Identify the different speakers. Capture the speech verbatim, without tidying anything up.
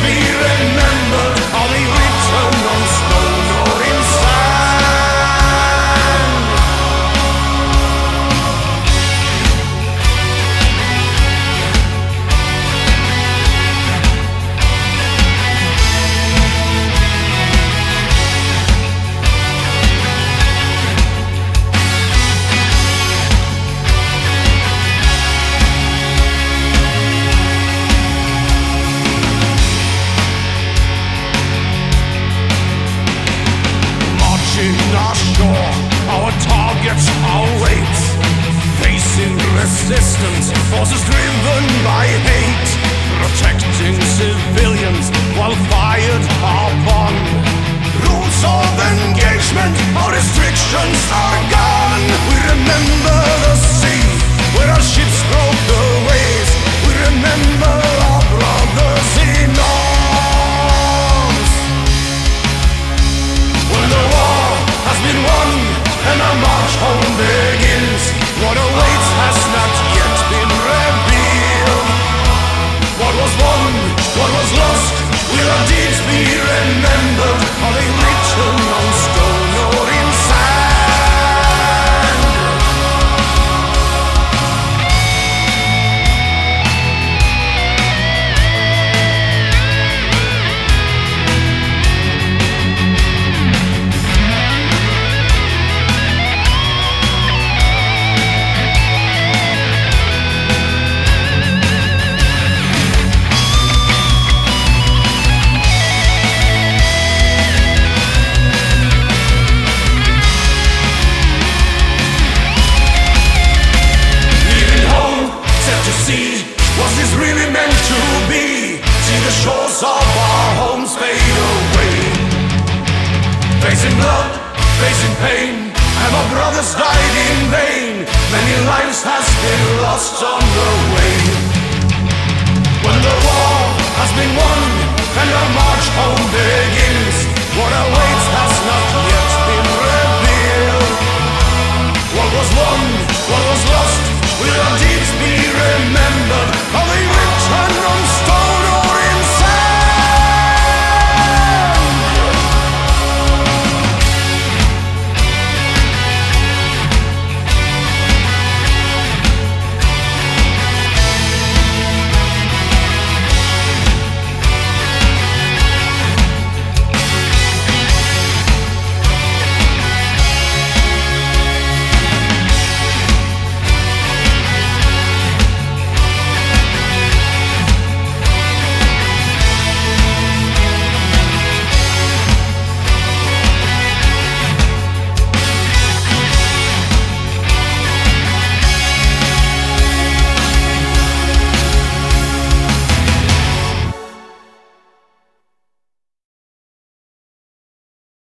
Speaker 1: be remembered? Are they written on stone or in sand? Our shore, our targets, our weights, facing resistance, forces driven by hate, protecting civilians while fired upon. Rules of engagement, our restrictions are gone. We remember the sea, where our ships broke the waves. We remember our brothers in arms. When the war has been won and our march home begins, what awaits has not yet been revealed. What was won, what was lost, will our deeds be remembered? Are they written on stone or in sand? Was this really meant to be? See the shores of our homes fade away. Facing blood, facing pain, and our brothers died in vain. Many lives has been lost on the way. When the war has been won and our march home begins, what awaits has not yet been revealed. What was won, what was lost, will our deeds be remembered?